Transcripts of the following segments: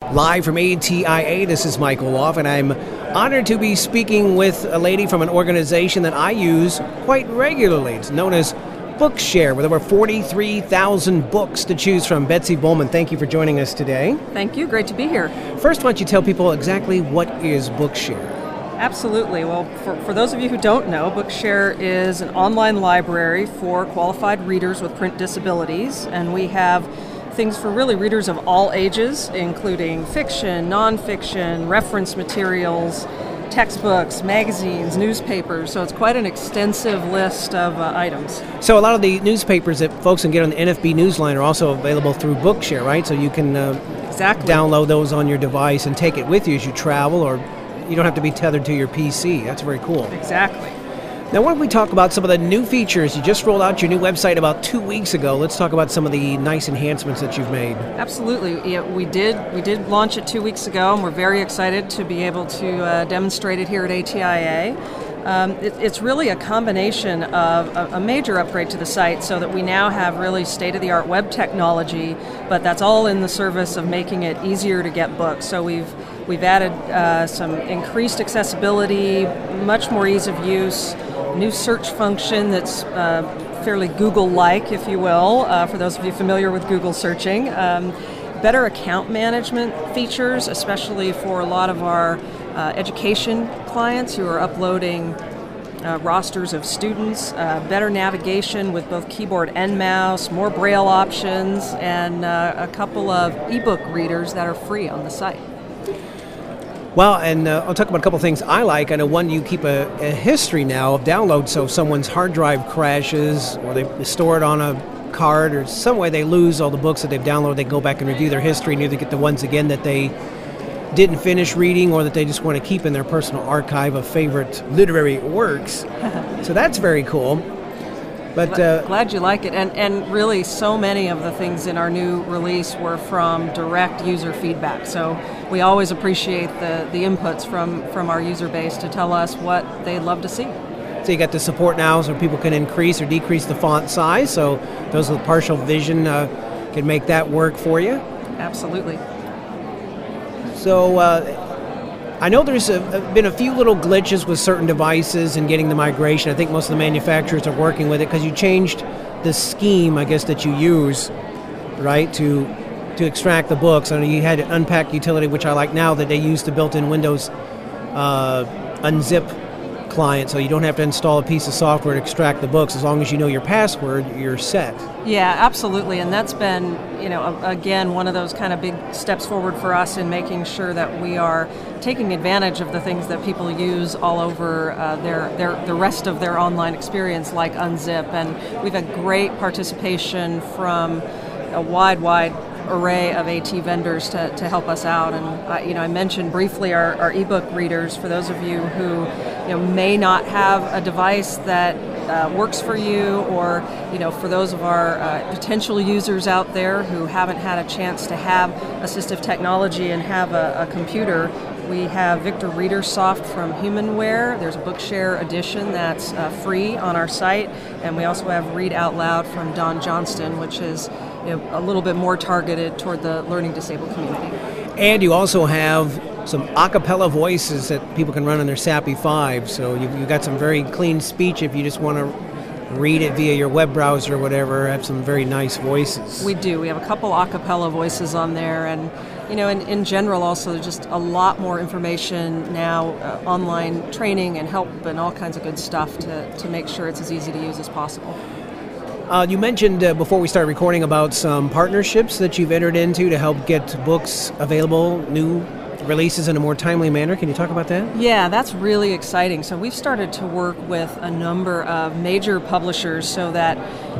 Live from ATIA, this is Michael Loff, and I'm honored to be speaking with a lady from an organization that I use quite regularly. It's known as Bookshare, with over 43,000 books to choose from. Betsy Bowman, thank you for joining us today. Thank you. Great to be here. First, why don't you tell people exactly what is Bookshare? Absolutely. Well, for those of you who don't know, Bookshare is an online library for qualified readers with print disabilities, and we have things for really readers of all ages, including fiction, nonfiction, reference materials, textbooks, magazines, newspapers. So it's quite an extensive list of items. So a lot of the newspapers that folks can get on the NFB Newsline are also available through Bookshare, right? So you can Exactly. download those on your device and take it with you as you travel, or you don't have to be tethered to your PC. That's very cool. Exactly. Now, why don't we talk about some of the new features? You just rolled out your new website about 2 weeks ago. Let's talk about some of the nice enhancements that you've made. Absolutely. Yeah, we did launch it 2 weeks ago, and we're very excited to be able to demonstrate it here at ATIA. It's really a combination of a major upgrade to the site, so that we now have really state-of-the-art web technology, but that's all in the service of making it easier to get books. So we've added some increased accessibility, much more ease of use, new search function that's fairly Google-like, if you will, for those of you familiar with Google searching. Better account management features, especially for a lot of our education clients who are uploading rosters of students, better navigation with both keyboard and mouse, more Braille options, and a couple of ebook readers that are free on the site. Well, and I'll talk about a couple of things I like. I know, one, you keep a history now of downloads, so if someone's hard drive crashes or they store it on a card or some way they lose all the books that they've downloaded, they can go back and review their history and either get the ones again that they didn't finish reading or that they just want to keep in their personal archive of favorite literary works. So that's very cool. But glad you like it, and really so many of the things in our new release were from direct user feedback. So we always appreciate the inputs from our user base to tell us what they'd love to see. So you got the support now, so people can increase or decrease the font size. So those with partial vision can make that work for you. Absolutely. So I know there's been a few little glitches with certain devices in getting the migration. I think most of the manufacturers are working with it because you changed the scheme, I guess, that you use, right, to extract the books. I know you had an Unpack utility, which I like now, that they use the built-in Windows unzip client, so you don't have to install a piece of software to extract the books. As long as you know your password, you're set. Yeah, absolutely, and that's been, again, one of those kind of big steps forward for us in making sure that we are taking advantage of the things that people use all over the rest of their online experience, like Unzip, and we've had great participation from a wide array of AT vendors to help us out. And I mentioned briefly our ebook readers. For those of you who may not have a device that works for you, or for those of our potential users out there who haven't had a chance to have assistive technology and have a computer, we have Victor Reader Soft from Humanware. There's a Bookshare edition that's free on our site, and we also have Read Out Loud from Don Johnston, which is a little bit more targeted toward the learning disabled community. And you also have some a cappella voices that people can run on their SAPI 5, so you've got some very clean speech if you just want to read it via your web browser or whatever. Have some very nice voices. We do. We have a couple a cappella voices on there, and in general also just a lot more information now, online training and help and all kinds of good stuff to make sure it's as easy to use as possible. You mentioned before we started recording about some partnerships that you've entered into to help get books available, new releases in a more timely manner. Can you talk about that? Yeah, that's really exciting. So we've started to work with a number of major publishers so that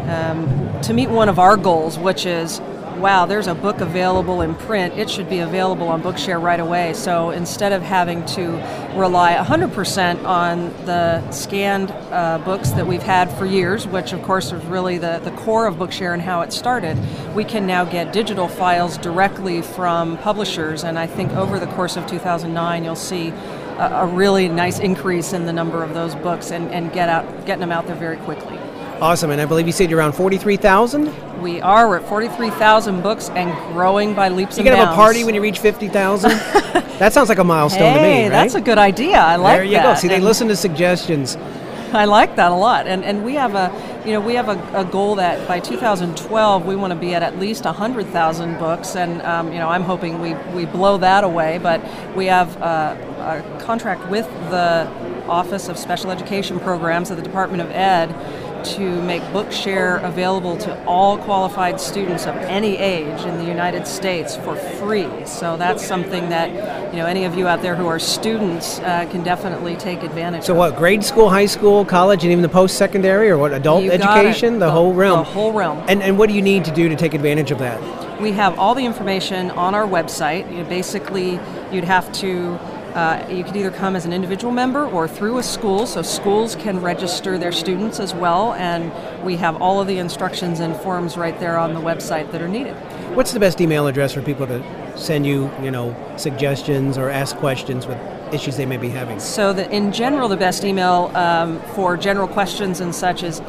to meet one of our goals, which is, wow, there's a book available in print, it should be available on Bookshare right away. So instead of having to rely 100% on the scanned books that we've had for years, which of course was really the core of Bookshare and how it started, we can now get digital files directly from publishers. And I think over the course of 2009, you'll see a really nice increase in the number of those books and getting them out there very quickly. Awesome, and I believe you said you're around 43,000? We are. We're at 43,000 books and growing by leaps and bounds. You gonna have a party when you reach 50,000? That sounds like a milestone to me, right? That's a good idea. I like that. There you go. See, they listen to suggestions. I like that a lot, and we have a goal that by 2012 we want to be at least 100,000 books, and I'm hoping we blow that away. But we have a contract with the Office of Special Education Programs at the Department of Ed to make Bookshare available to all qualified students of any age in the United States for free. So that's something that any of you out there who are students can definitely take advantage of. So what, grade school, high school, college, and even the post-secondary, or what, adult education? The whole realm? The whole realm. And what do you need to do to take advantage of that? We have all the information on our website. Basically, you'd have to you could either come as an individual member or through a school, so schools can register their students as well, and we have all of the instructions and forms right there on the website that are needed. What's the best email address for people to send you, suggestions or ask questions with issues they may be having? So in general, the best email for general questions and such is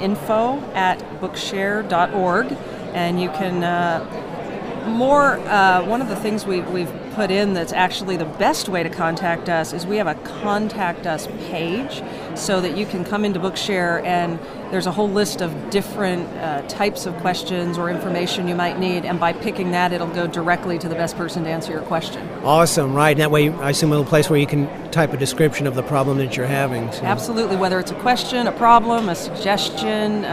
info@bookshare.org, and you can one of the things we've put in that's actually the best way to contact us is we have a contact us page, so that you can come into Bookshare and there's a whole list of different types of questions or information you might need, and by picking that it'll go directly to the best person to answer your question. Awesome, right. And that way I assume a place where you can type a description of the problem that you're having. So. Absolutely, whether it's a question, a problem, a suggestion,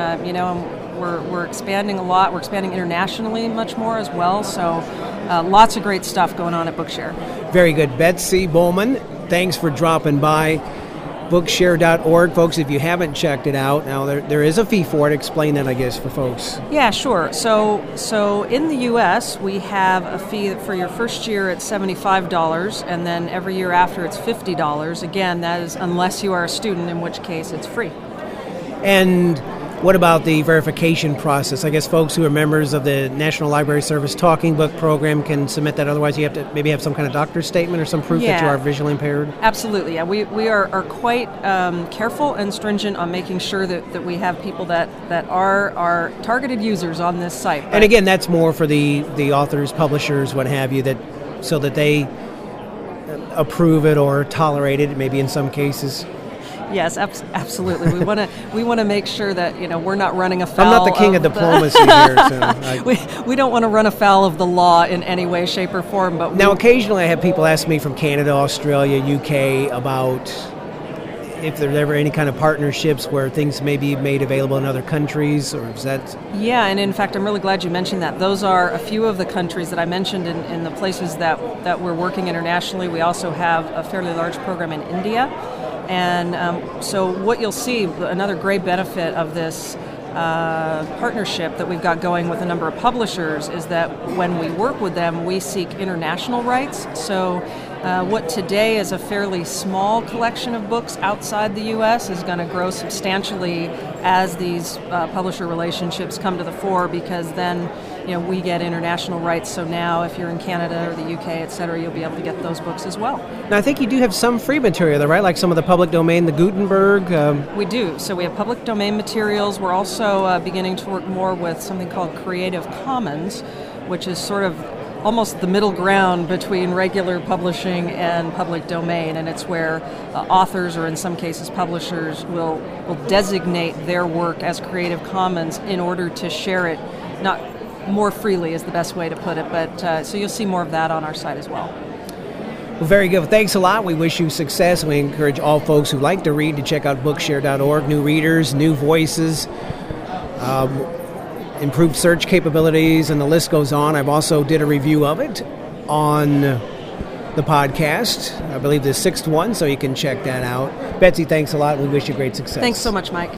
We're expanding a lot. We're expanding internationally much more as well. So lots of great stuff going on at Bookshare. Very good. Betsy Bowman, thanks for dropping by. Bookshare.org. Folks, if you haven't checked it out, now there is a fee for it. Explain that, I guess, for folks. Yeah, sure. So in the U.S., we have a fee for your first year at $75, and then every year after it's $50. Again, that is unless you are a student, in which case it's free. And what about the verification process? I guess folks who are members of the National Library Service Talking Book Program can submit that. Otherwise, you have to maybe have some kind of doctor's statement or some proof that you are visually impaired? Absolutely. Yeah, we are quite careful and stringent on making sure that we have people that are our targeted users on this site. And again, that's more for the authors, publishers, what have you, so that they approve it or tolerate it, maybe in some cases. Yes, absolutely. We want to make sure that we're not running afoul. I'm not the king of diplomacy here, so we don't want to run afoul of the law in any way, shape, or form. But now, occasionally, I have people ask me from Canada, Australia, UK about if there's ever any kind of partnerships where things may be made available in other countries, or is that? Yeah, and in fact, I'm really glad you mentioned that. Those are a few of the countries that I mentioned in the places that we're working internationally. We also have a fairly large program in India. And so what you'll see, another great benefit of this partnership that we've got going with a number of publishers is that when we work with them, we seek international rights. So what today is a fairly small collection of books outside the U.S. is going to grow substantially as these publisher relationships come to the fore, because then we get international rights. So now if you're in Canada or the UK, et cetera, you'll be able to get those books as well. Now I think you do have some free material, though, right? Like some of the public domain, the Gutenberg. We do. So we have public domain materials. We're also beginning to work more with something called Creative Commons, which is sort of almost the middle ground between regular publishing and public domain, and it's where authors, or in some cases publishers, will designate their work as Creative Commons in order to share it, not more freely is the best way to put it, but so you'll see more of that on our site as well. Well, very good. Thanks a lot. We wish you success. We encourage all folks who like to read to check out Bookshare.org. New readers, new voices, improved search capabilities, and the list goes on. I've also did a review of it on the podcast. I believe the 6th one, so you can check that out. Betsy, thanks a lot. We wish you great success. Thanks so much, Mike.